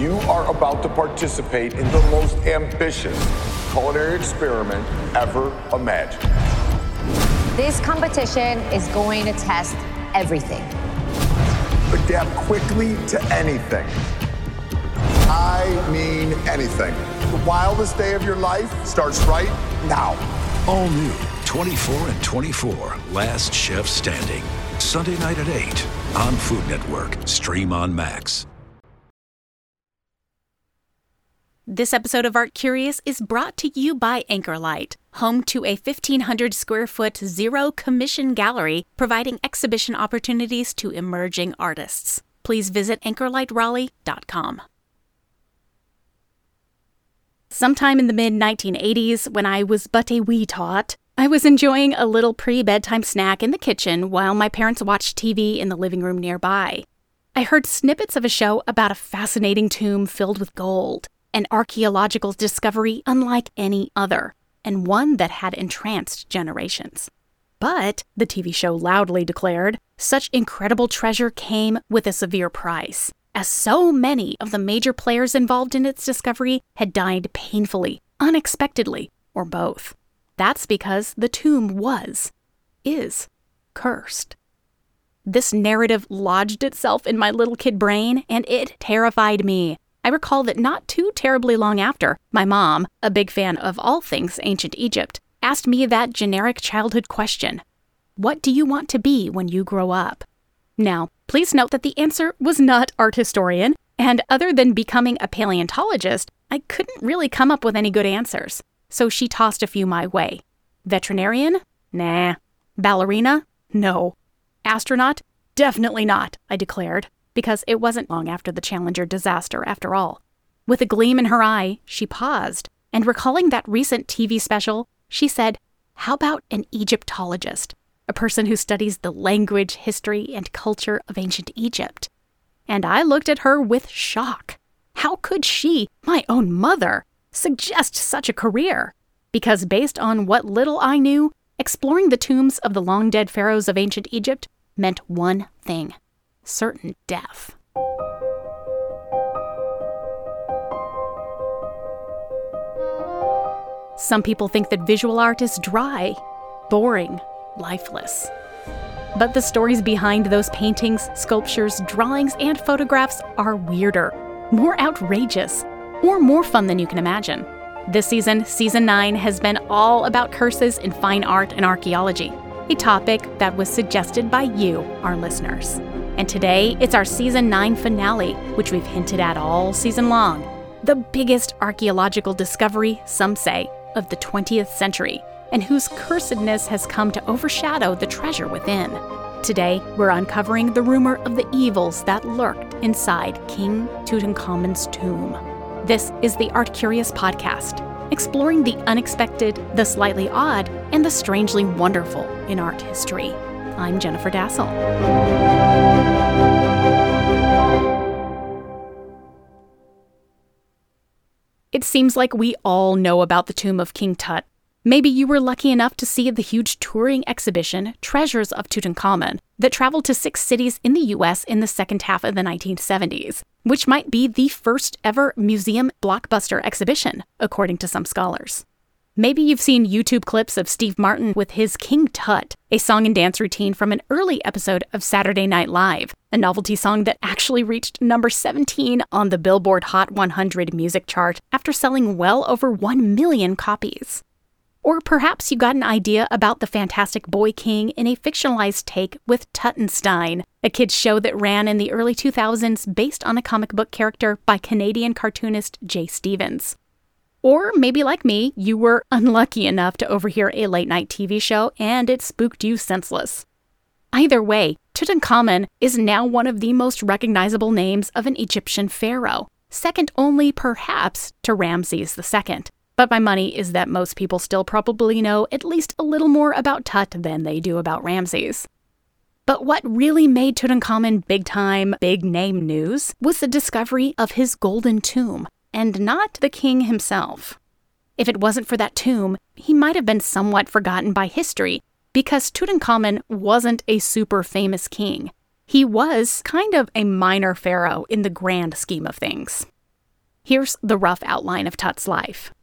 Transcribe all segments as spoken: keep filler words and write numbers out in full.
You are about to participate in the most ambitious culinary experiment ever imagined. This competition is going to test everything. Adapt quickly to anything. I mean anything. The wildest day of your life starts right now. All new twenty-four and twenty-four, Last Chef Standing. Sunday night at eight on Food Network. Stream on Max. This episode of Art Curious is brought to you by Anchorlight, home to a fifteen hundred square foot zero-commission gallery providing exhibition opportunities to emerging artists. Please visit anchorlight raleigh dot com. Sometime in the mid nineteen eighties, when I was but a wee tot, I was enjoying a little pre-bedtime snack in the kitchen while my parents watched T V in the living room nearby. I heard snippets of a show about a fascinating tomb filled with gold, an archaeological discovery unlike any other, and one that had entranced generations. But, the T V show loudly declared, such incredible treasure came with a severe price, as so many of the major players involved in its discovery had died painfully, unexpectedly, or both. That's because the tomb was, is, cursed. This narrative lodged itself in my little kid brain, and it terrified me. I recall that not too terribly long after, my mom, a big fan of all things ancient Egypt, asked me that generic childhood question: what do you want to be when you grow up? Now, please note that the answer was not art historian, and other than becoming a paleontologist, I couldn't really come up with any good answers. So she tossed a few my way. Veterinarian? Nah. Ballerina? No. Astronaut? Definitely not, I declared, because it wasn't long after the Challenger disaster after all. With a gleam in her eye, she paused, and recalling that recent T V special, she said, "How about an Egyptologist, a person who studies the language, history, and culture of ancient Egypt?" And I looked at her with shock. How could she, my own mother, suggest such a career? Because based on what little I knew, exploring the tombs of the long-dead pharaohs of ancient Egypt meant one thing: certain death. Some people think that visual art is dry, boring, lifeless. But the stories behind those paintings, sculptures, drawings, and photographs are weirder, more outrageous, or more fun than you can imagine. This season, Season nine, has been all about curses in fine art and archaeology, a topic that was suggested by you, our listeners. And today, it's our Season nine finale, which we've hinted at all season long. The biggest archaeological discovery, some say, of the twentieth century, and whose cursedness has come to overshadow the treasure within. Today, we're uncovering the rumor of the evils that lurked inside King Tutankhamun's tomb. This is the Art Curious podcast, exploring the unexpected, the slightly odd, and the strangely wonderful in art history. I'm Jennifer Dassel. It seems like we all know about the tomb of King Tut. Maybe you were lucky enough to see the huge touring exhibition, Treasures of Tutankhamun, that traveled to six cities in the U S in the second half of the nineteen seventies, which might be the first ever museum blockbuster exhibition, according to some scholars. Maybe you've seen YouTube clips of Steve Martin with his King Tut, a song and dance routine from an early episode of Saturday Night Live, a novelty song that actually reached number seventeen on the Billboard Hot one hundred music chart after selling well over one million copies. Or perhaps you got an idea about the Fantastic Boy King in a fictionalized take with Tutenstein, a kids' show that ran in the early two thousands based on a comic book character by Canadian cartoonist Jay Stevens. Or maybe like me, you were unlucky enough to overhear a late-night T V show and it spooked you senseless. Either way, Tutankhamun is now one of the most recognizable names of an Egyptian pharaoh, second only perhaps to Ramses the Second. But my money is that most people still probably know at least a little more about Tut than they do about Ramses. But what really made Tutankhamun big-time, big-name news was the discovery of his golden tomb, and not the king himself. If it wasn't for that tomb, he might have been somewhat forgotten by history, because Tutankhamun wasn't a super famous king. He was kind of a minor pharaoh in the grand scheme of things. Here's the rough outline of Tut's life.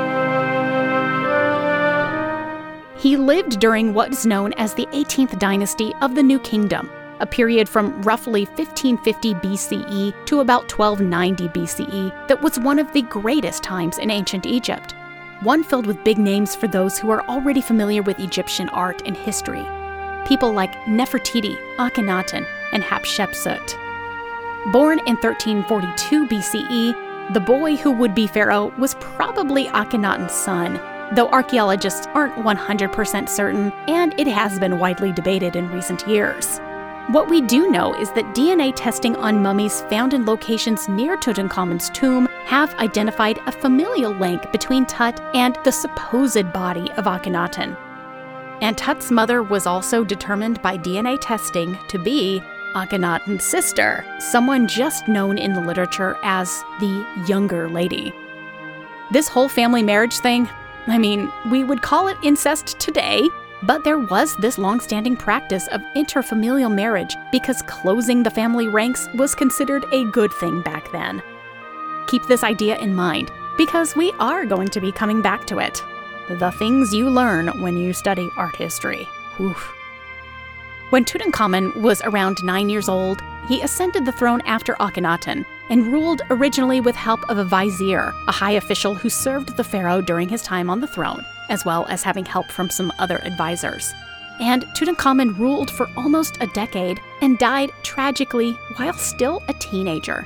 He lived during what is known as the eighteenth dynasty of the New Kingdom, a period from roughly fifteen fifty B C E to about twelve ninety B C E that was one of the greatest times in ancient Egypt, one filled with big names for those who are already familiar with Egyptian art and history. People like Nefertiti, Akhenaten, and Hatshepsut. Born in thirteen forty-two B C E, the boy who would be pharaoh was probably Akhenaten's son, though archaeologists aren't one hundred percent certain, and it has been widely debated in recent years. What we do know is that D N A testing on mummies found in locations near Tutankhamun's tomb have identified a familial link between Tut and the supposed body of Akhenaten. And Tut's mother was also determined by D N A testing to be Akhenaten's sister, someone just known in the literature as the Younger Lady. This whole family marriage thing, I mean, we would call it incest today, but there was this long-standing practice of interfamilial marriage because closing the family ranks was considered a good thing back then. Keep this idea in mind, because we are going to be coming back to it. The things you learn when you study art history. Oof. When Tutankhamun was around nine years old, he ascended the throne after Akhenaten and ruled originally with help of a vizier, a high official who served the pharaoh during his time on the throne, as well as having help from some other advisors. And Tutankhamun ruled for almost a decade and died tragically while still a teenager.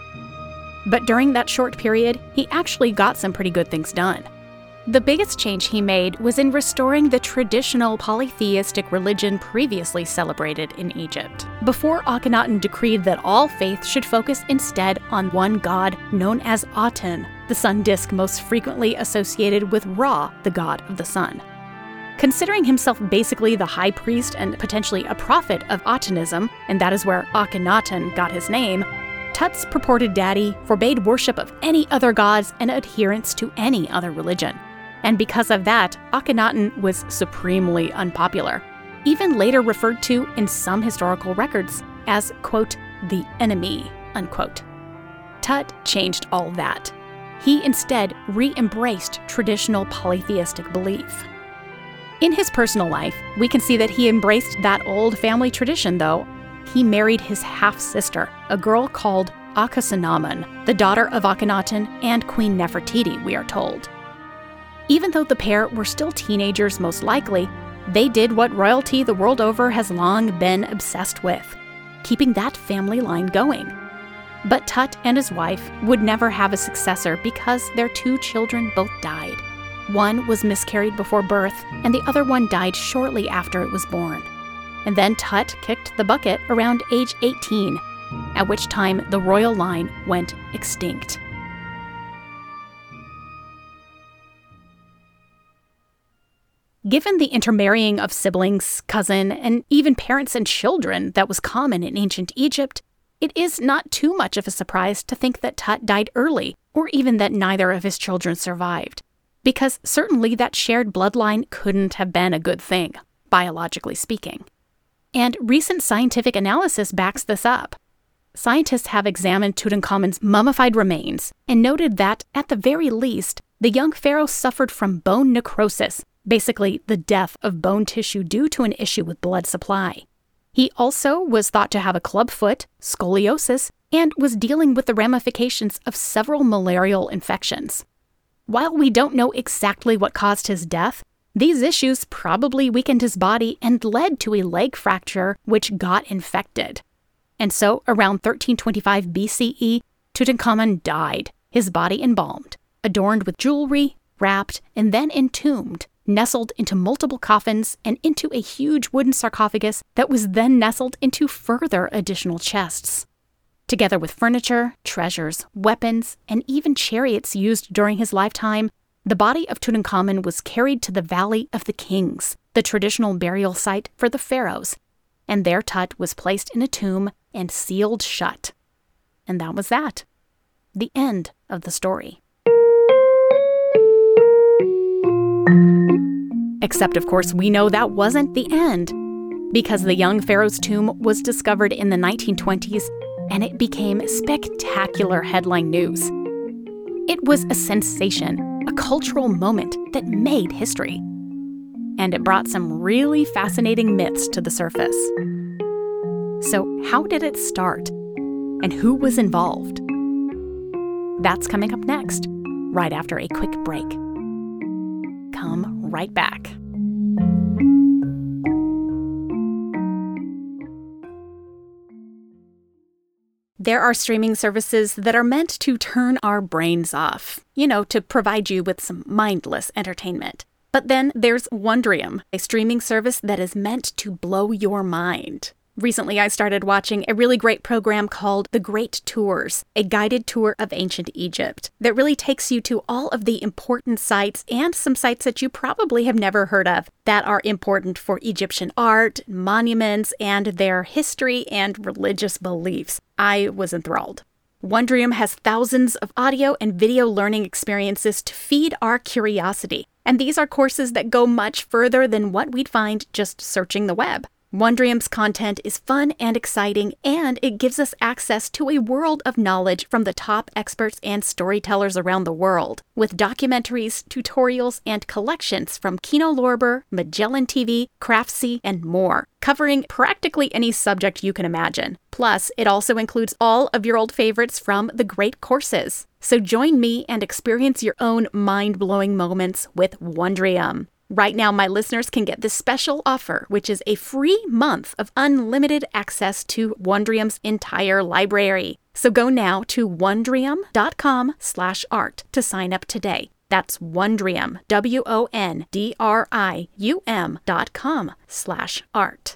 But during that short period, he actually got some pretty good things done. The biggest change he made was in restoring the traditional polytheistic religion previously celebrated in Egypt. Before Akhenaten decreed that all faith should focus instead on one god known as Aten, the sun disk most frequently associated with Ra, the god of the sun. Considering himself basically the high priest and potentially a prophet of Atenism, and that is where Akhenaten got his name, Tut's purported daddy forbade worship of any other gods and adherence to any other religion. And because of that, Akhenaten was supremely unpopular, even later referred to in some historical records as, quote, the enemy, unquote. Tut changed all that. He instead re-embraced traditional polytheistic belief. In his personal life, we can see that he embraced that old family tradition, though. He married his half-sister, a girl called Akhsenamun, the daughter of Akhenaten and Queen Nefertiti, we are told. Even though the pair were still teenagers most likely, they did what royalty the world over has long been obsessed with, keeping that family line going. But Tut and his wife would never have a successor because their two children both died. One was miscarried before birth, and the other one died shortly after it was born. And then Tut kicked the bucket around age eighteen, at which time the royal line went extinct. Given the intermarrying of siblings, cousin, and even parents and children that was common in ancient Egypt, it is not too much of a surprise to think that Tut died early, or even that neither of his children survived. Because certainly that shared bloodline couldn't have been a good thing, biologically speaking. And recent scientific analysis backs this up. Scientists have examined Tutankhamun's mummified remains and noted that, at the very least, the young pharaoh suffered from bone necrosis, basically the death of bone tissue due to an issue with blood supply. He also was thought to have a club foot, scoliosis, and was dealing with the ramifications of several malarial infections. While we don't know exactly what caused his death, these issues probably weakened his body and led to a leg fracture which got infected. And so, around thirteen twenty-five B C E, Tutankhamun died, his body embalmed, adorned with jewelry, wrapped, and then entombed, nestled into multiple coffins and into a huge wooden sarcophagus that was then nestled into further additional chests. Together with furniture, treasures, weapons, and even chariots used during his lifetime, the body of Tutankhamun was carried to the Valley of the Kings, the traditional burial site for the pharaohs, and there Tut was placed in a tomb and sealed shut. And that was that. The end of the story. Except, of course, we know that wasn't the end, because the young pharaoh's tomb was discovered in the nineteen twenties, and it became spectacular headline news. It was a sensation, a cultural moment that made history. And it brought some really fascinating myths to the surface. So how did it start? And who was involved? That's coming up next, right after a quick break. Come right back. There are streaming services that are meant to turn our brains off, you know, to provide you with some mindless entertainment. But then there's Wondrium, a streaming service that is meant to blow your mind. Recently, I started watching a really great program called The Great Tours, a guided tour of ancient Egypt that really takes you to all of the important sites and some sites that you probably have never heard of that are important for Egyptian art, monuments, and their history and religious beliefs. I was enthralled. Wondrium has thousands of audio and video learning experiences to feed our curiosity, and these are courses that go much further than what we'd find just searching the web. Wondrium's content is fun and exciting, and it gives us access to a world of knowledge from the top experts and storytellers around the world, with documentaries, tutorials, and collections from Kino Lorber, Magellan T V, Craftsy, and more, covering practically any subject you can imagine. Plus, it also includes all of your old favorites from the great courses. So join me and experience your own mind-blowing moments with Wondrium. Right now, my listeners can get this special offer, which is a free month of unlimited access to Wondrium's entire library. So go now to wondrium.com slash art to sign up today. That's Wondrium, W O N D R I U M dot com slash art.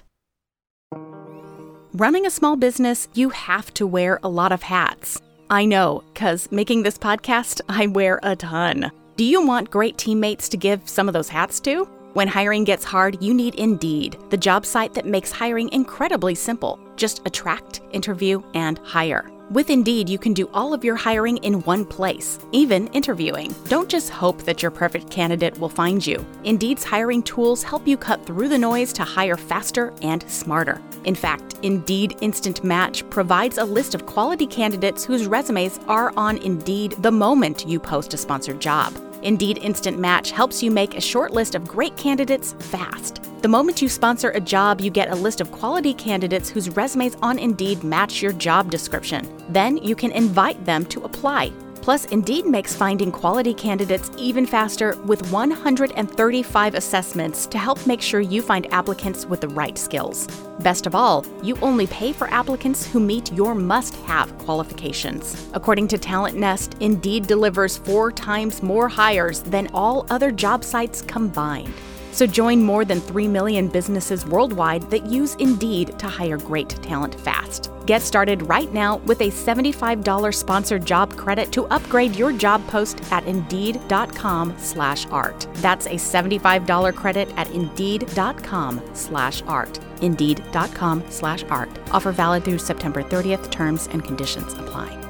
Running a small business, you have to wear a lot of hats. I know, because making this podcast, I wear a ton. Do you want great teammates to give some of those hats to? When hiring gets hard, you need Indeed, the job site that makes hiring incredibly simple. Just attract, interview, and hire. With Indeed, you can do all of your hiring in one place, even interviewing. Don't just hope that your perfect candidate will find you. Indeed's hiring tools help you cut through the noise to hire faster and smarter. In fact, Indeed Instant Match provides a list of quality candidates whose resumes are on Indeed the moment you post a sponsored job. Indeed Instant Match helps you make a short list of great candidates fast. The moment you sponsor a job, you get a list of quality candidates whose resumes on Indeed match your job description. Then you can invite them to apply. Plus, Indeed makes finding quality candidates even faster with one hundred thirty-five assessments to help make sure you find applicants with the right skills. Best of all, you only pay for applicants who meet your must-have qualifications. According to Talent Nest, Indeed delivers four times more hires than all other job sites combined. So join more than three million businesses worldwide that use Indeed to hire great talent fast. Get started right now with a seventy-five dollars sponsored job credit to upgrade your job post at Indeed.com slash art. That's a seventy-five dollars credit at Indeed.com slash art. Indeed.com slash art. Offer valid through September thirtieth. Terms and conditions apply.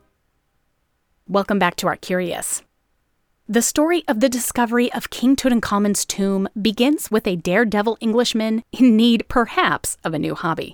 Welcome back to Art Curious. The story of the discovery of King Tutankhamun's tomb begins with a daredevil Englishman in need, perhaps, of a new hobby.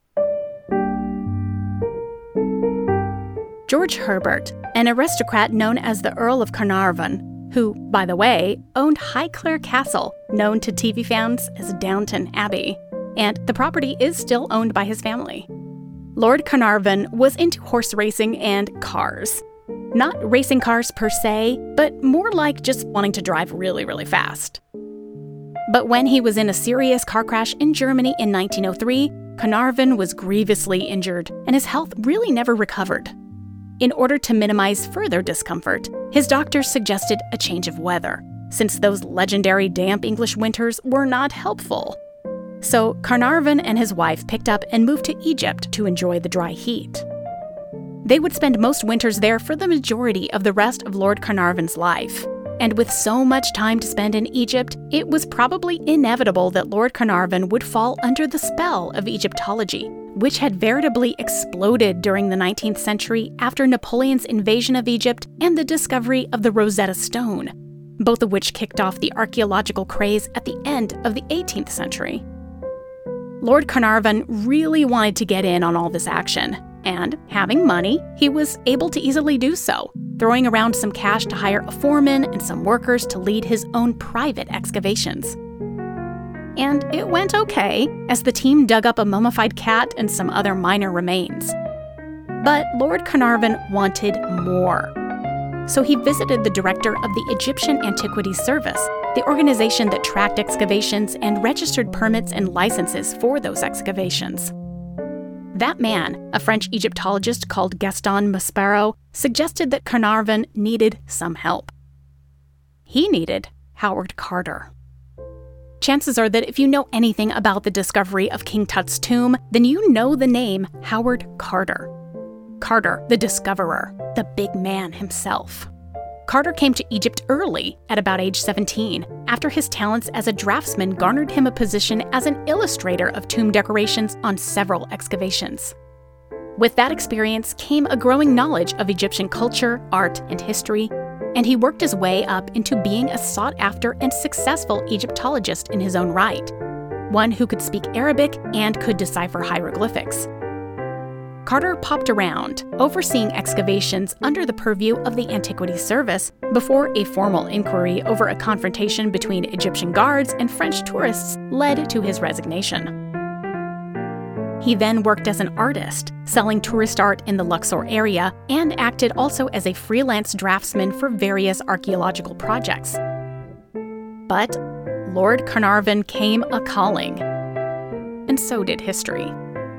George Herbert, an aristocrat known as the Earl of Carnarvon, who, by the way, owned Highclere Castle, known to T V fans as Downton Abbey, and the property is still owned by his family. Lord Carnarvon was into horse racing and cars. Not racing cars per se, but more like just wanting to drive really, really fast. But when he was in a serious car crash in Germany in nineteen oh three, Carnarvon was grievously injured, and his health really never recovered. In order to minimize further discomfort, his doctors suggested a change of weather, since those legendary damp English winters were not helpful. So Carnarvon and his wife picked up and moved to Egypt to enjoy the dry heat. They would spend most winters there for the majority of the rest of Lord Carnarvon's life. And with so much time to spend in Egypt, it was probably inevitable that Lord Carnarvon would fall under the spell of Egyptology, which had veritably exploded during the nineteenth century after Napoleon's invasion of Egypt and the discovery of the Rosetta Stone, both of which kicked off the archaeological craze at the end of the eighteenth century. Lord Carnarvon really wanted to get in on all this action. And having money, he was able to easily do so, throwing around some cash to hire a foreman and some workers to lead his own private excavations. And it went okay, as the team dug up a mummified cat and some other minor remains. But Lord Carnarvon wanted more. So he visited the director of the Egyptian Antiquities Service, the organization that tracked excavations and registered permits and licenses for those excavations. That man, a French Egyptologist called Gaston Maspero, suggested that Carnarvon needed some help. He needed Howard Carter. Chances are that if you know anything about the discovery of King Tut's tomb, then you know the name Howard Carter. Carter, the discoverer, the big man himself. Carter came to Egypt early, at about age seventeen, after his talents as a draftsman garnered him a position as an illustrator of tomb decorations on several excavations. With that experience came a growing knowledge of Egyptian culture, art, and history, and he worked his way up into being a sought-after and successful Egyptologist in his own right, one who could speak Arabic and could decipher hieroglyphics. Carter popped around, overseeing excavations under the purview of the Antiquities Service before a formal inquiry over a confrontation between Egyptian guards and French tourists led to his resignation. He then worked as an artist, selling tourist art in the Luxor area, and acted also as a freelance draftsman for various archaeological projects. But Lord Carnarvon came a-calling, and so did history.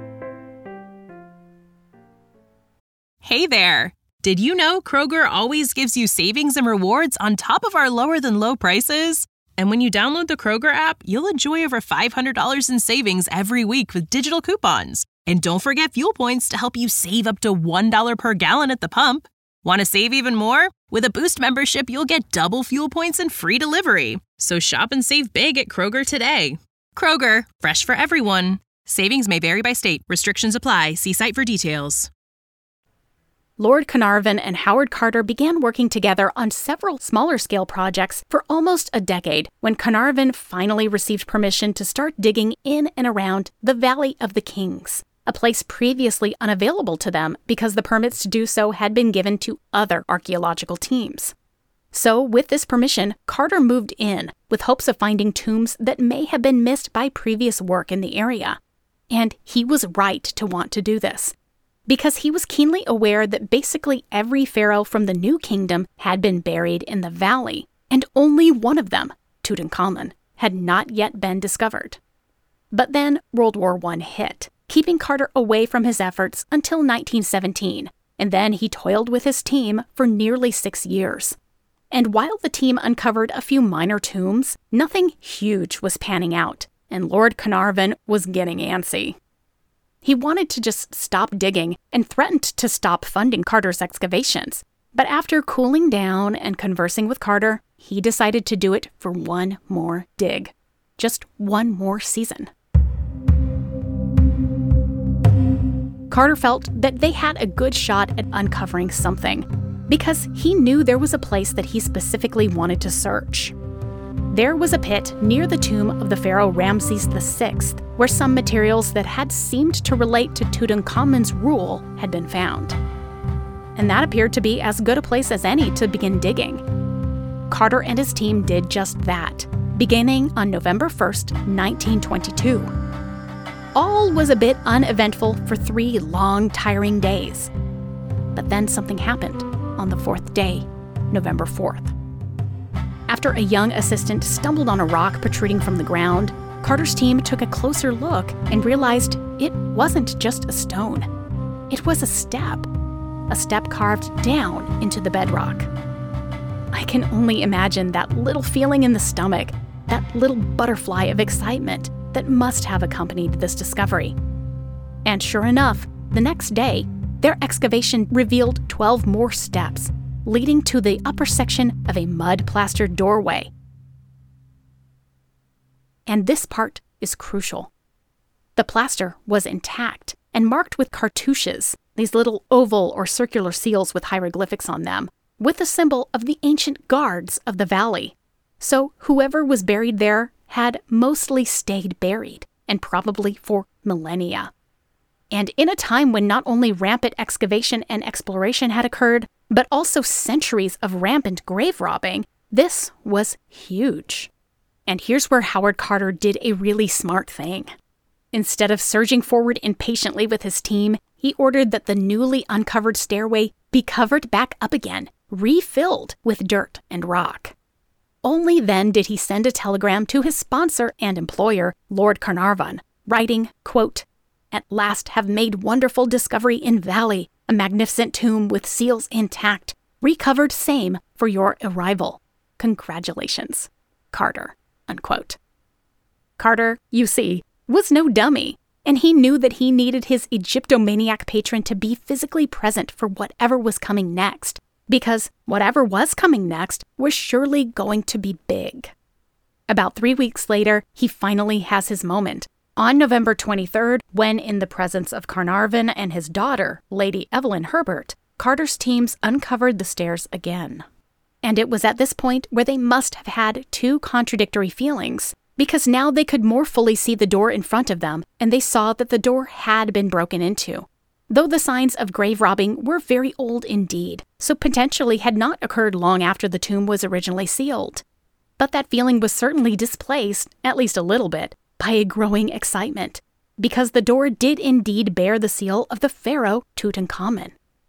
Hey there! Did you know Kroger always gives you savings and rewards on top of our lower-than-low prices? And when you download the Kroger app, you'll enjoy over five hundred dollars in savings every week with digital coupons. And don't forget fuel points to help you save up to one dollar per gallon at the pump. Want to save even more? With a Boost membership, you'll get double fuel points and free delivery. So shop and save big at Kroger today. Kroger, fresh for everyone. Savings may vary by state. Restrictions apply. See site for details. Lord Carnarvon and Howard Carter began working together on several smaller-scale projects for almost a decade when Carnarvon finally received permission to start digging in and around the Valley of the Kings, a place previously unavailable to them because the permits to do so had been given to other archaeological teams. So, with this permission, Carter moved in with hopes of finding tombs that may have been missed by previous work in the area. And he was right to want to do this, because he was keenly aware that basically every pharaoh from the New Kingdom had been buried in the valley, and only one of them, Tutankhamun, had not yet been discovered. But then World War One hit, keeping Carter away from his efforts until nineteen seventeen, and then he toiled with his team for nearly six years. And while the team uncovered a few minor tombs, nothing huge was panning out, and Lord Carnarvon was getting antsy. He wanted to just stop digging and threatened to stop funding Carter's excavations. But after cooling down and conversing with Carter, he decided to do it for one more dig. Just one more season. Carter felt that they had a good shot at uncovering something, because he knew there was a place that he specifically wanted to search. There was a pit near the tomb of the pharaoh Ramses the Sixth, where some materials that had seemed to relate to Tutankhamun's rule had been found. And that appeared to be as good a place as any to begin digging. Carter and his team did just that, beginning on November first, nineteen twenty-two. All was a bit uneventful for three long, tiring days. But then something happened on the fourth day, November fourth. After a young assistant stumbled on a rock protruding from the ground, Carter's team took a closer look and realized it wasn't just a stone. It was a step. A step carved down into the bedrock. I can only imagine that little feeling in the stomach, that little butterfly of excitement that must have accompanied this discovery. And sure enough, the next day, their excavation revealed twelve more steps, leading to the upper section of a mud-plastered doorway. And this part is crucial. The plaster was intact and marked with cartouches, these little oval or circular seals with hieroglyphics on them, with the symbol of the ancient guards of the valley. So whoever was buried there had mostly stayed buried, and probably for millennia. And in a time when not only rampant excavation and exploration had occurred, but also centuries of rampant grave robbing, this was huge. And here's where Howard Carter did a really smart thing. Instead of surging forward impatiently with his team, he ordered that the newly uncovered stairway be covered back up again, refilled with dirt and rock. Only then did he send a telegram to his sponsor and employer, Lord Carnarvon, writing, quote, "At last have made wonderful discovery in valley, a magnificent tomb with seals intact, recovered same for your arrival. Congratulations, Carter," unquote. Carter, you see, was no dummy, and he knew that he needed his Egyptomaniac patron to be physically present for whatever was coming next, because whatever was coming next was surely going to be big. About three weeks later, he finally has his moment. On November twenty-third, when in the presence of Carnarvon and his daughter, Lady Evelyn Herbert, Carter's teams uncovered the stairs again. And it was at this point where they must have had two contradictory feelings, because now they could more fully see the door in front of them, and they saw that the door had been broken into. Though the signs of grave robbing were very old indeed, so potentially had not occurred long after the tomb was originally sealed. But that feeling was certainly displaced, at least a little bit, by a growing excitement, because the door did indeed bear the seal of the pharaoh Tutankhamun.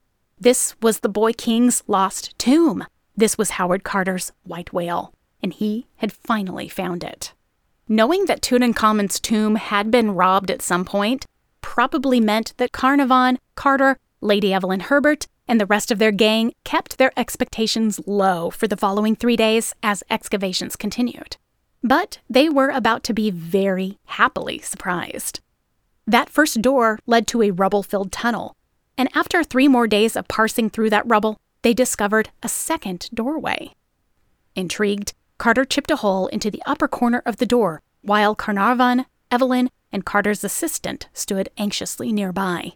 This was the boy king's lost tomb. This was Howard Carter's white whale, and he had finally found it. Knowing that Tutankhamun's tomb had been robbed at some point probably meant that Carnarvon, Carter, Lady Evelyn Herbert, and the rest of their gang kept their expectations low for the following three days as excavations continued. But they were about to be very happily surprised. That first door led to a rubble-filled tunnel, and after three more days of parsing through that rubble, they discovered a second doorway. Intrigued, Carter chipped a hole into the upper corner of the door, while Carnarvon, Evelyn, and Carter's assistant stood anxiously nearby.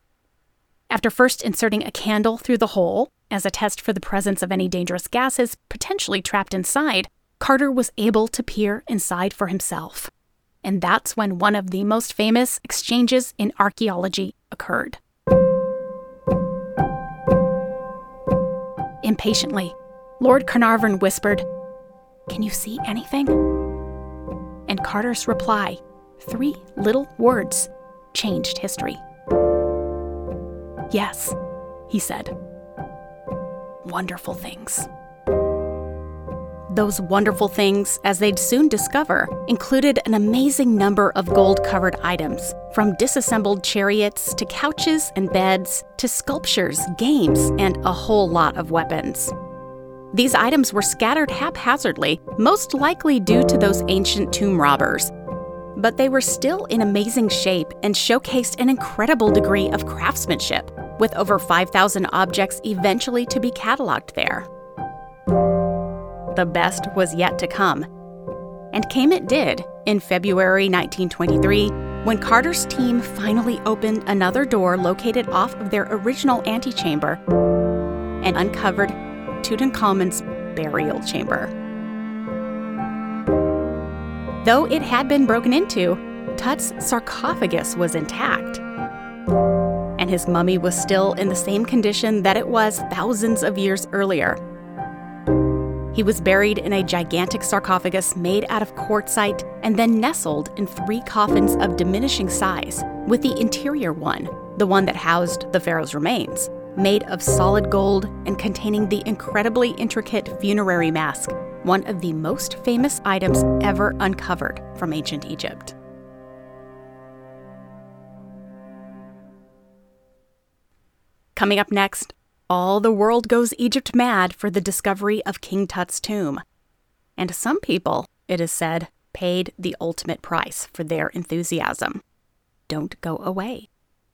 After first inserting a candle through the hole, as a test for the presence of any dangerous gases potentially trapped inside, Carter was able to peer inside for himself. And that's when one of the most famous exchanges in archaeology occurred. Impatiently, Lord Carnarvon whispered, "Can you see anything?" And Carter's reply, three little words, changed history. "Yes," he said. "Wonderful things." Those wonderful things, as they'd soon discover, included an amazing number of gold-covered items, from disassembled chariots to couches and beds to sculptures, games, and a whole lot of weapons. These items were scattered haphazardly, most likely due to those ancient tomb robbers. But they were still in amazing shape and showcased an incredible degree of craftsmanship, with over five thousand objects eventually to be cataloged there. The best was yet to come. And came it did in February nineteen twenty-three, when Carter's team finally opened another door located off of their original antechamber and uncovered Tutankhamun's burial chamber. Though it had been broken into, Tut's sarcophagus was intact, and his mummy was still in the same condition that it was thousands of years earlier. He was buried in a gigantic sarcophagus made out of quartzite and then nestled in three coffins of diminishing size, with the interior one, the one that housed the pharaoh's remains, made of solid gold and containing the incredibly intricate funerary mask, one of the most famous items ever uncovered from ancient Egypt. Coming up next, all the world goes Egypt mad for the discovery of King Tut's tomb. And some people, it is said, paid the ultimate price for their enthusiasm. Don't go away.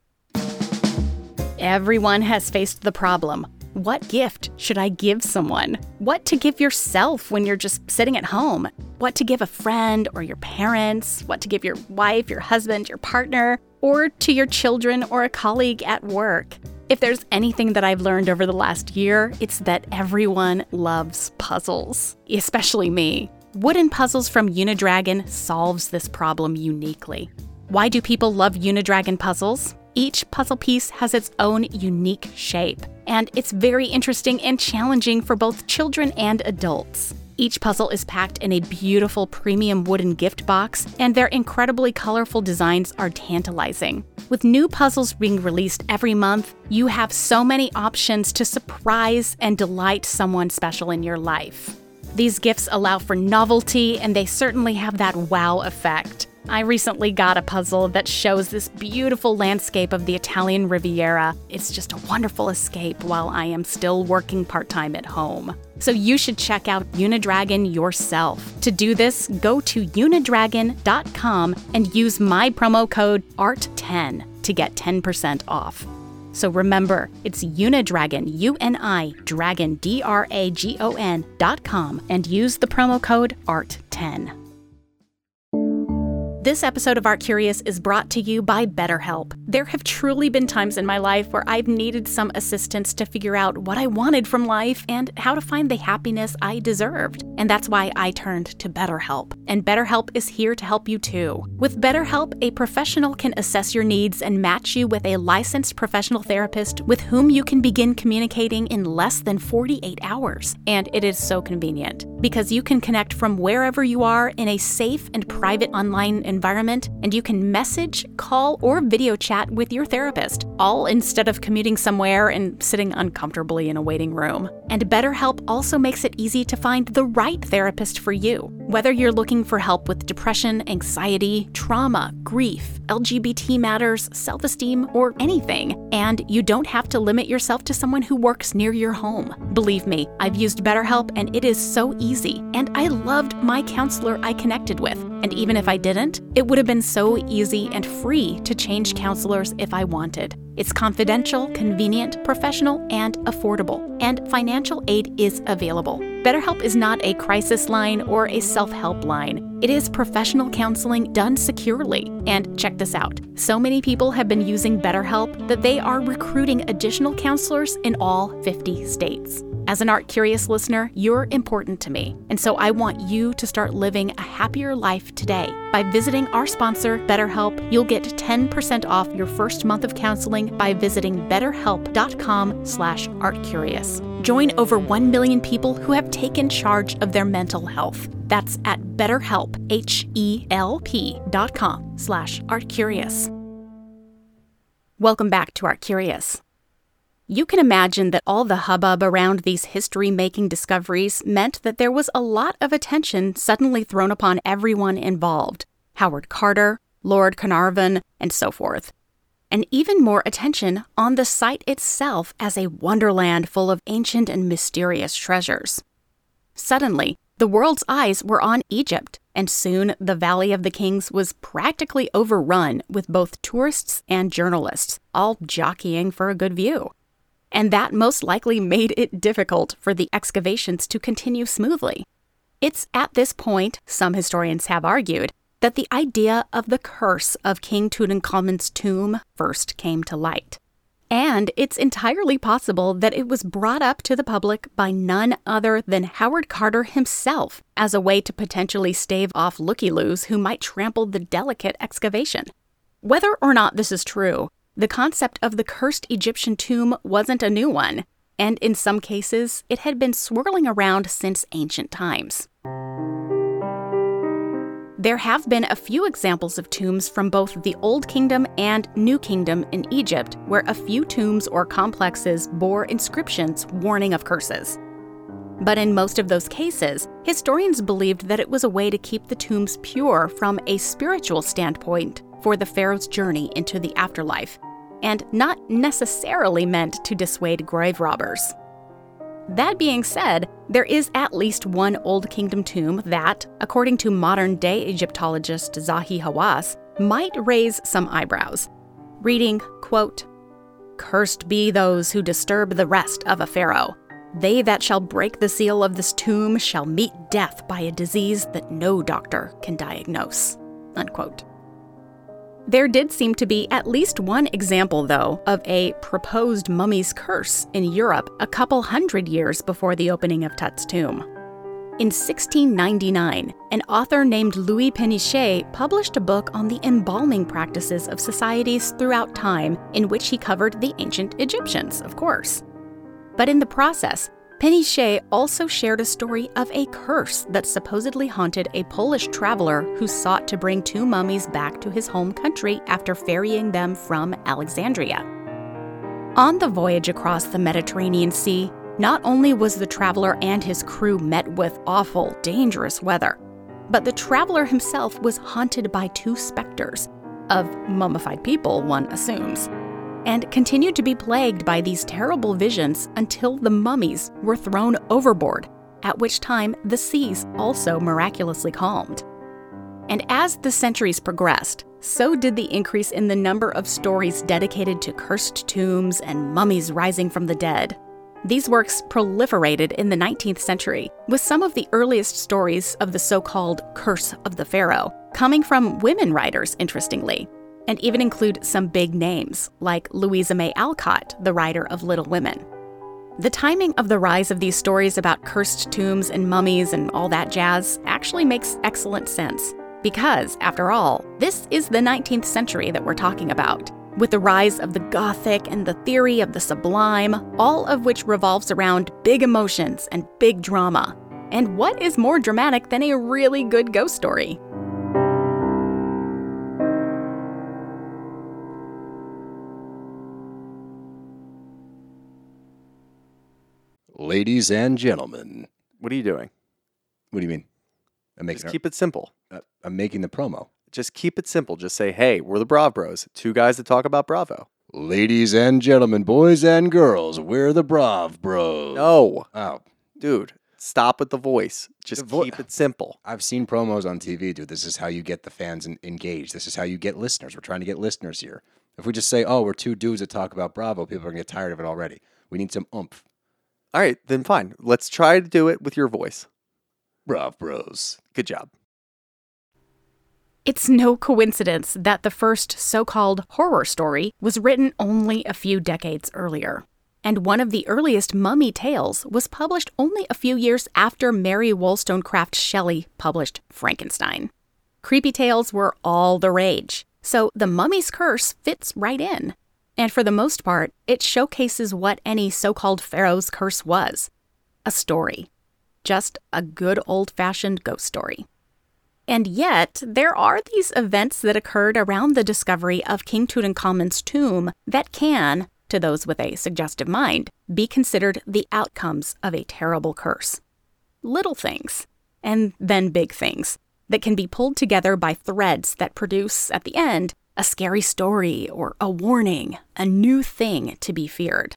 Everyone has faced the problem. What gift should I give someone? What to give yourself when you're just sitting at home? What to give a friend or your parents? What to give your wife, your husband, your partner, or to your children or a colleague at work? If there's anything that I've learned over the last year, it's that everyone loves puzzles, especially me. Wooden Puzzles from Unidragon solves this problem uniquely. Why do people love Unidragon puzzles? Each puzzle piece has its own unique shape. and it's very interesting and challenging for both children and adults. Each puzzle is packed in a beautiful premium wooden gift box, and their incredibly colorful designs are tantalizing. With new puzzles being released every month, you have so many options to surprise and delight someone special in your life. These gifts allow for novelty, and they certainly have that wow effect. I recently got a puzzle that shows this beautiful landscape of the Italian Riviera. It's just a wonderful escape while I am still working part-time at home. So you should check out Unidragon yourself. To do this, go to unidragon dot com and use my promo code A R T ten to get ten percent off. So remember, it's Unidragon, U N I, Dragon, D R A G O N dot com, and use the promo code A R T ten. This episode of Art Curious is brought to you by BetterHelp. There have truly been times in my life where I've needed some assistance to figure out what I wanted from life and how to find the happiness I deserved. And that's why I turned to BetterHelp. And BetterHelp is here to help you too. With BetterHelp, a professional can assess your needs and match you with a licensed professional therapist with whom you can begin communicating in less than forty-eight hours. And it is so convenient because you can connect from wherever you are in a safe and private online environment. environment, and you can message, call, or video chat with your therapist, all instead of commuting somewhere and sitting uncomfortably in a waiting room. And BetterHelp also makes it easy to find the right therapist for you. Whether you're looking for help with depression, anxiety, trauma, grief, L G B T matters, self-esteem, or anything, and you don't have to limit yourself to someone who works near your home. Believe me, I've used BetterHelp and it is so easy, and I loved my counselor I connected with. And even if I didn't, it would have been so easy and free to change counselors if I wanted. It's confidential, convenient, professional, and affordable. And financial aid is available. BetterHelp is not a crisis line or a self-help line. It is professional counseling done securely. And check this out. So many people have been using BetterHelp that they are recruiting additional counselors in all fifty states. As an Art Curious listener, you're important to me, and so I want you to start living a happier life today. By visiting our sponsor, BetterHelp, you'll get ten percent off your first month of counseling by visiting betterhelp.com slash artcurious. Join over one million people who have taken charge of their mental health. That's at betterhelp, H-E-L-P dot com slash artcurious. Welcome back to Art Curious. You can imagine that all the hubbub around these history-making discoveries meant that there was a lot of attention suddenly thrown upon everyone involved: Howard Carter, Lord Carnarvon, and so forth. And even more attention on the site itself as a wonderland full of ancient and mysterious treasures. Suddenly, the world's eyes were on Egypt, and soon the Valley of the Kings was practically overrun with both tourists and journalists, all jockeying for a good view. And that most likely made it difficult for the excavations to continue smoothly. It's at this point, some historians have argued, that the idea of the curse of King Tutankhamun's tomb first came to light. And it's entirely possible that it was brought up to the public by none other than Howard Carter himself as a way to potentially stave off looky-loos who might trample the delicate excavation. Whether or not this is true, the concept of the cursed Egyptian tomb wasn't a new one, and in some cases, it had been swirling around since ancient times. There have been a few examples of tombs from both the Old Kingdom and New Kingdom in Egypt, where a few tombs or complexes bore inscriptions warning of curses. But in most of those cases, historians believed that it was a way to keep the tombs pure from a spiritual standpoint for the pharaoh's journey into the afterlife, and not necessarily meant to dissuade grave robbers. That being said, there is at least one Old Kingdom tomb that, according to modern-day Egyptologist Zahi Hawass, might raise some eyebrows. Reading, quote, "Cursed be those who disturb the rest of a pharaoh. They that shall break the seal of this tomb shall meet death by a disease that no doctor can diagnose." Unquote. There did seem to be at least one example, though, of a proposed mummy's curse in Europe a couple hundred years before the opening of Tut's tomb. In sixteen ninety-nine, an author named Louis Péniche published a book on the embalming practices of societies throughout time, in which he covered the ancient Egyptians, of course. But in the process, Péniche also shared a story of a curse that supposedly haunted a Polish traveler who sought to bring two mummies back to his home country after ferrying them from Alexandria. On the voyage across the Mediterranean Sea, not only was the traveler and his crew met with awful, dangerous weather, but the traveler himself was haunted by two specters, of mummified people, one assumes, and continued to be plagued by these terrible visions until the mummies were thrown overboard, at which time the seas also miraculously calmed. And as the centuries progressed, so did the increase in the number of stories dedicated to cursed tombs and mummies rising from the dead. These works proliferated in the nineteenth century, with some of the earliest stories of the so-called Curse of the Pharaoh coming from women writers, interestingly, and even include some big names, like Louisa May Alcott, the writer of Little Women. The timing of the rise of these stories about cursed tombs and mummies and all that jazz actually makes excellent sense, because, after all, this is the nineteenth century that we're talking about, with the rise of the Gothic and the theory of the sublime, all of which revolves around big emotions and big drama. And what is more dramatic than a really good ghost story? Ladies and gentlemen. What are you doing? What do you mean? I'm making Just keep it simple. uh, I'm making the promo. Just keep it simple. Just say, hey, we're the Brav Bros. Two guys that talk about Bravo. Ladies and gentlemen, boys and girls, we're the Brav Bros. No. Oh, Dude, stop with the voice. Just The vo- keep it simple. I've seen promos on T V, dude. This is how you get the fans en- engaged. This is how you get listeners. We're trying to get listeners here. If we just say, oh, we're two dudes that talk about Bravo, people are going to get tired of it already. We need some oomph. All right, then fine. Let's try to do it with your voice. Brav Bros. Good job. It's no coincidence that the first so-called horror story was written only a few decades earlier. And one of the earliest mummy tales was published only a few years after Mary Wollstonecraft Shelley published Frankenstein. Creepy tales were all the rage, so The Mummy's Curse fits right in. And for the most part, it showcases what any so-called pharaoh's curse was. A story. Just a good old-fashioned ghost story. And yet, there are these events that occurred around the discovery of King Tutankhamun's tomb that can, to those with a suggestive mind, be considered the outcomes of a terrible curse. Little things, and then big things, that can be pulled together by threads that produce, at the end, a scary story or a warning, a new thing to be feared.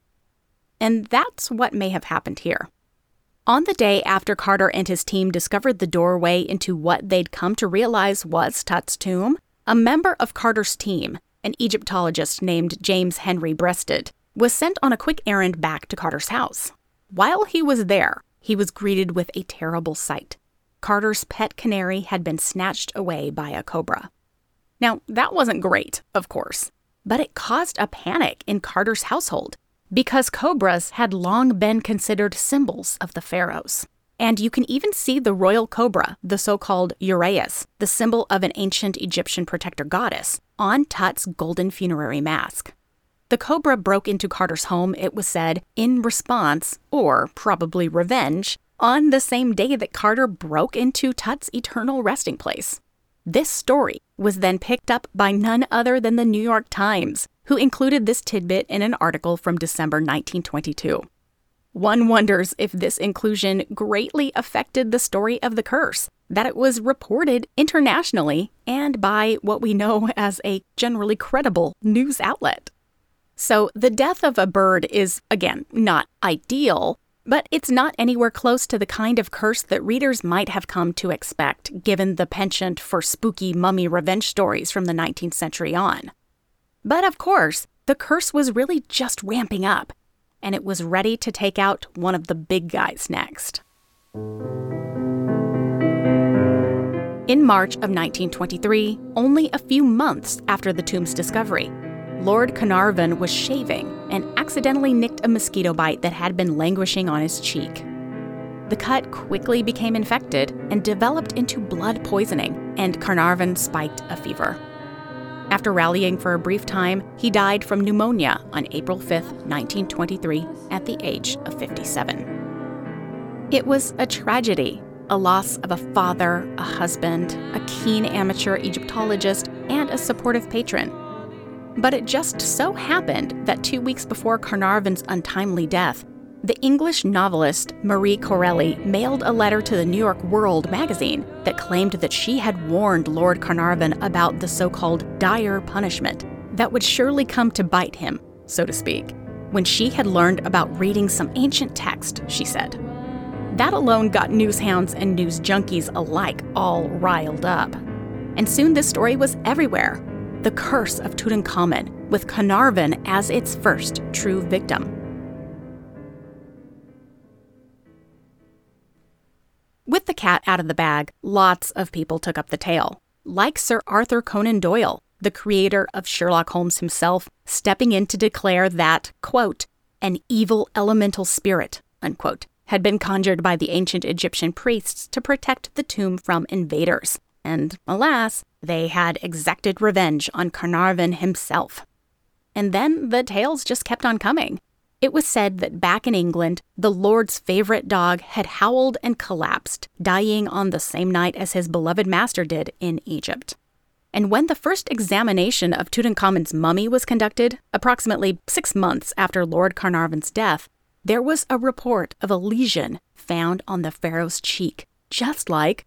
And that's what may have happened here. On the day after Carter and his team discovered the doorway into what they'd come to realize was Tut's tomb, a member of Carter's team, an Egyptologist named James Henry Breasted, was sent on a quick errand back to Carter's house. While he was there, he was greeted with a terrible sight. Carter's pet canary had been snatched away by a cobra. Now, that wasn't great, of course, but it caused a panic in Carter's household because cobras had long been considered symbols of the pharaohs. And you can even see the royal cobra, the so-called uraeus, the symbol of an ancient Egyptian protector goddess, on Tut's golden funerary mask. The cobra broke into Carter's home, it was said, in response, or probably revenge, on the same day that Carter broke into Tut's eternal resting place. This story was then picked up by none other than the New York Times, who included this tidbit in an article from December nineteen twenty-two. One wonders if this inclusion greatly affected the story of the curse, that it was reported internationally and by what we know as a generally credible news outlet. So the death of a bird is, again, not ideal, but it's not anywhere close to the kind of curse that readers might have come to expect, given the penchant for spooky mummy revenge stories from the nineteenth century on. But of course, the curse was really just ramping up, and it was ready to take out one of the big guys next. In March of nineteen twenty-three, only a few months after the tomb's discovery, Lord Carnarvon was shaving and accidentally nicked a mosquito bite that had been languishing on his cheek. The cut quickly became infected and developed into blood poisoning, and Carnarvon spiked a fever. After rallying for a brief time, he died from pneumonia on April fifth, nineteen twenty-three, at the age of fifty-seven. It was a tragedy, a loss of a father, a husband, a keen amateur Egyptologist, and a supportive patron. But it just so happened that two weeks before Carnarvon's untimely death, the English novelist Marie Corelli mailed a letter to the New York World magazine that claimed that she had warned Lord Carnarvon about the so-called dire punishment that would surely come to bite him, so to speak, when she had learned about reading some ancient text, she said. That alone got newshounds and news junkies alike all riled up. And soon this story was everywhere. The curse of Tutankhamun, with Carnarvon as its first true victim. With the cat out of the bag, lots of people took up the tale, like Sir Arthur Conan Doyle, the creator of Sherlock Holmes himself, stepping in to declare that, quote, an evil elemental spirit, unquote, had been conjured by the ancient Egyptian priests to protect the tomb from invaders. And, alas, they had exacted revenge on Carnarvon himself. And then the tales just kept on coming. It was said that back in England, the Lord's favorite dog had howled and collapsed, dying on the same night as his beloved master did in Egypt. And when the first examination of Tutankhamun's mummy was conducted, approximately six months after Lord Carnarvon's death, there was a report of a lesion found on the pharaoh's cheek, just like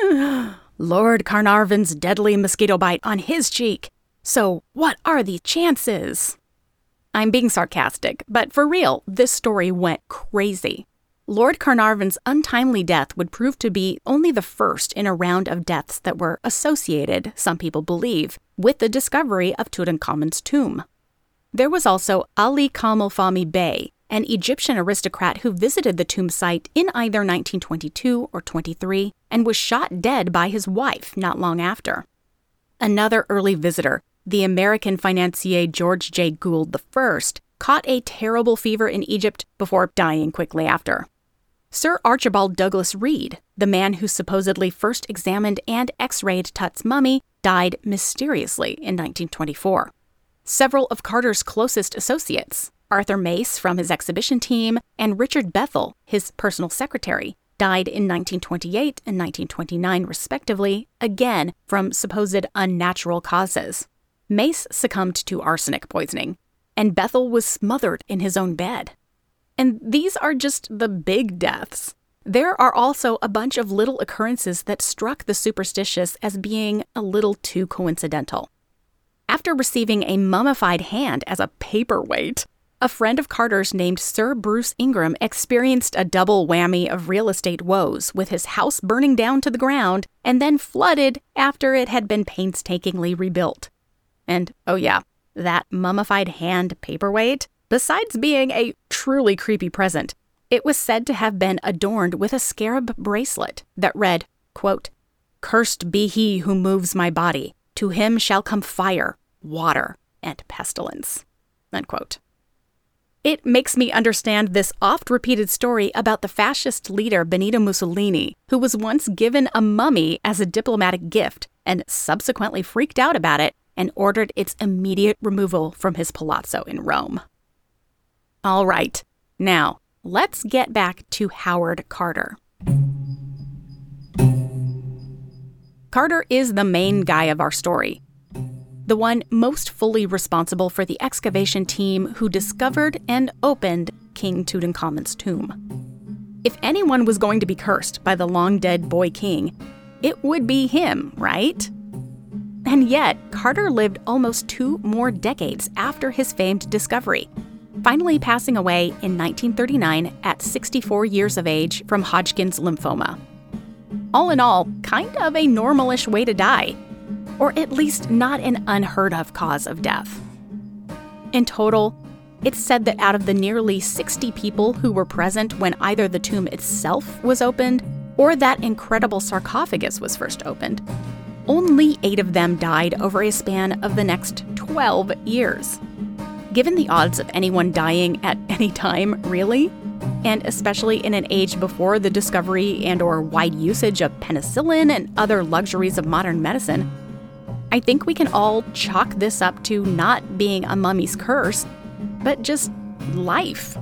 Lord Carnarvon's deadly mosquito bite on his cheek. So what are the chances? I'm being sarcastic, but for real, this story went crazy. Lord Carnarvon's untimely death would prove to be only the first in a round of deaths that were associated, some people believe, with the discovery of Tutankhamun's tomb. There was also Ali Kamel Fahmy Bey, an Egyptian aristocrat who visited the tomb site in either nineteen twenty-two or twenty-three and was shot dead by his wife not long after. Another early visitor, the American financier George J. Gould the First, caught a terrible fever in Egypt before dying quickly after. Sir Archibald Douglas Reed, the man who supposedly first examined and x-rayed Tut's mummy, died mysteriously in nineteen twenty-four. Several of Carter's closest associates, Arthur Mace from his exhibition team and Richard Bethel, his personal secretary, died in nineteen twenty-eight and nineteen twenty-nine respectively, again from supposed unnatural causes. Mace succumbed to arsenic poisoning, and Bethel was smothered in his own bed. And these are just the big deaths. There are also a bunch of little occurrences that struck the superstitious as being a little too coincidental. After receiving a mummified hand as a paperweight, a friend of Carter's named Sir Bruce Ingram experienced a double whammy of real estate woes, with his house burning down to the ground and then flooded after it had been painstakingly rebuilt. And, oh yeah, that mummified hand paperweight, besides being a truly creepy present, it was said to have been adorned with a scarab bracelet that read, quote, "Cursed be he who moves my body. To him shall come fire, water, and pestilence." Unquote. It makes me understand this oft-repeated story about the fascist leader Benito Mussolini, who was once given a mummy as a diplomatic gift and subsequently freaked out about it and ordered its immediate removal from his palazzo in Rome. All right, now let's get back to Howard Carter. Carter is the main guy of our story, the one most fully responsible for the excavation team who discovered and opened King Tutankhamun's tomb. If anyone was going to be cursed by the long-dead boy king, it would be him, right? And yet, Carter lived almost two more decades after his famed discovery, finally passing away in nineteen thirty-nine at sixty-four years of age from Hodgkin's lymphoma. All in all, kind of a normalish way to die, or at least not an unheard of cause of death. In total, it's said that out of the nearly sixty people who were present when either the tomb itself was opened or that incredible sarcophagus was first opened, only eight of them died over a span of the next twelve years. Given the odds of anyone dying at any time, really, and especially in an age before the discovery and or wide usage of penicillin and other luxuries of modern medicine, I think we can all chalk this up to not being a mummy's curse, but just life.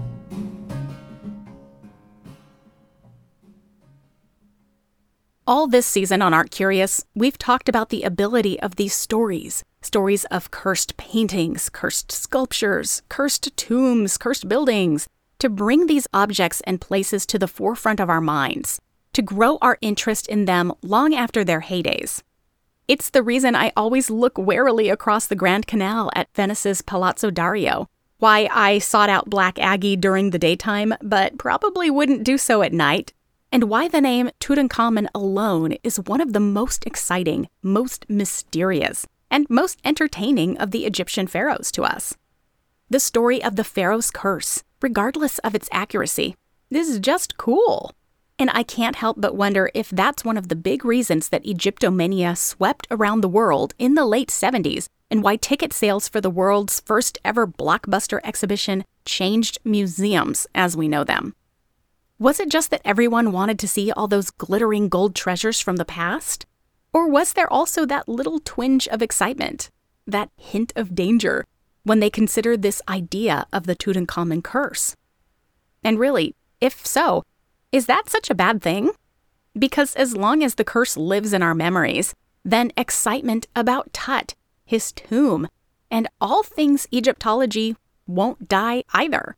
All this season on Art Curious, we've talked about the ability of these stories. Stories of cursed paintings, cursed sculptures, cursed tombs, cursed buildings, to bring these objects and places to the forefront of our minds, to grow our interest in them long after their heydays. It's the reason I always look warily across the Grand Canal at Venice's Palazzo Dario, why I sought out Black Aggie during the daytime, but probably wouldn't do so at night, and why the name Tutankhamun alone is one of the most exciting, most mysterious, and most entertaining of the Egyptian pharaohs to us. The story of the pharaoh's curse, regardless of its accuracy, is just cool. And I can't help but wonder if that's one of the big reasons that Egyptomania swept around the world in the late seventies, and why ticket sales for the world's first ever blockbuster exhibition changed museums as we know them. Was it just that everyone wanted to see all those glittering gold treasures from the past? Or was there also that little twinge of excitement, that hint of danger, when they considered this idea of the Tutankhamun curse? And really, if so, is that such a bad thing? Because as long as the curse lives in our memories, then excitement about Tut, his tomb, and all things Egyptology won't die either.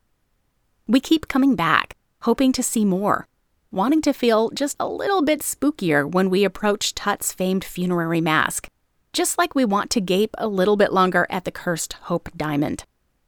We keep coming back, hoping to see more, wanting to feel just a little bit spookier when we approach Tut's famed funerary mask, just like we want to gape a little bit longer at the cursed Hope Diamond.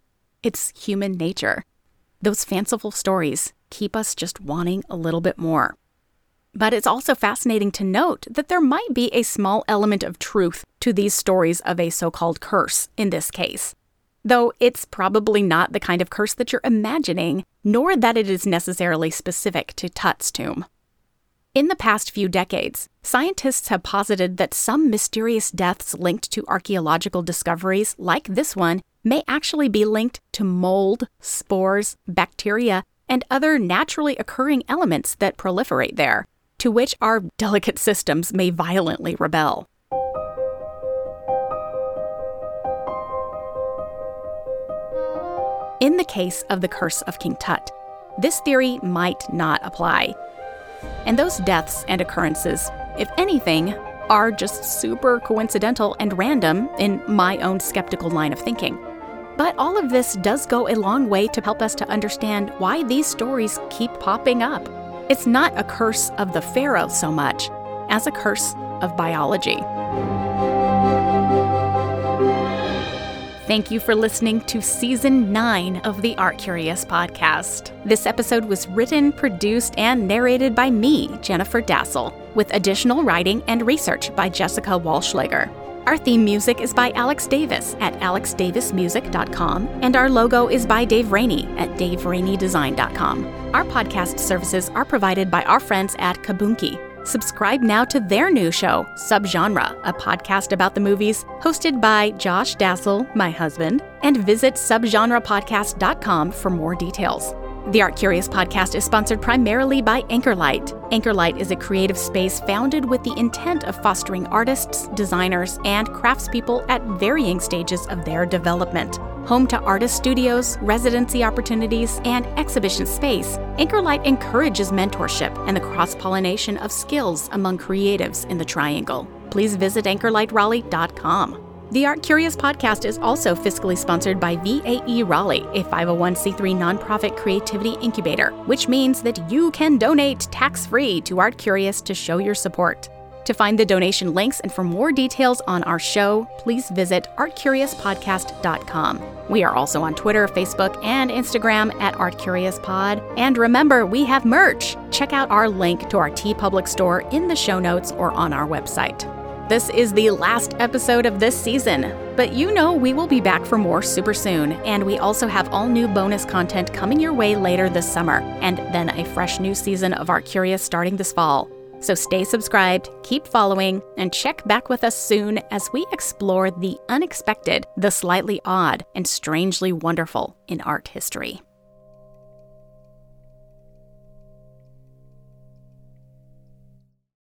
It's human nature. Those fanciful stories keep us just wanting a little bit more. But it's also fascinating to note that there might be a small element of truth to these stories of a so-called curse in this case, though it's probably not the kind of curse that you're imagining, nor that it is necessarily specific to Tut's tomb. In the past few decades, scientists have posited that some mysterious deaths linked to archaeological discoveries like this one may actually be linked to mold, spores, bacteria, and other naturally occurring elements that proliferate there, to which our delicate systems may violently rebel. In the case of the curse of King Tut, this theory might not apply. And those deaths and occurrences, if anything, are just super coincidental and random in my own skeptical line of thinking. But all of this does go a long way to help us to understand why these stories keep popping up. It's not a curse of the pharaoh so much as a curse of biology. Thank you for listening to Season nine of the Art Curious podcast. This episode was written, produced, and narrated by me, Jennifer Dassel, with additional writing and research by Jessica Walschlager. Our theme music is by Alex Davis at alex davis music dot com, and our logo is by Dave Rainey at dave rainey design dot com. Our podcast services are provided by our friends at Kabunki. Subscribe now to their new show, Subgenre, a podcast about the movies, hosted by Josh Dassel, my husband, and visit subgenre podcast dot com for more details. The Art Curious podcast is sponsored primarily by Anchorlight. Anchorlight is a creative space founded with the intent of fostering artists, designers, and craftspeople at varying stages of their development. Home to artist studios, residency opportunities, and exhibition space, Anchorlight encourages mentorship and the cross-pollination of skills among creatives in the Triangle. Please visit anchorlight raleigh dot com. The Art Curious podcast is also fiscally sponsored by V A E Raleigh, a five oh one c three nonprofit creativity incubator, which means that you can donate tax-free to Art Curious to show your support. To find the donation links and for more details on our show, please visit art curious podcast dot com. We are also on Twitter, Facebook, and Instagram at Art Curious Pod. And remember, we have merch. Check out our link to our TeePublic store in the show notes or on our website. This is the last episode of this season, but you know we will be back for more super soon, and we also have all new bonus content coming your way later this summer, and then a fresh new season of Art Curious starting this fall. So stay subscribed, keep following, and check back with us soon as we explore the unexpected, the slightly odd, and strangely wonderful in art history.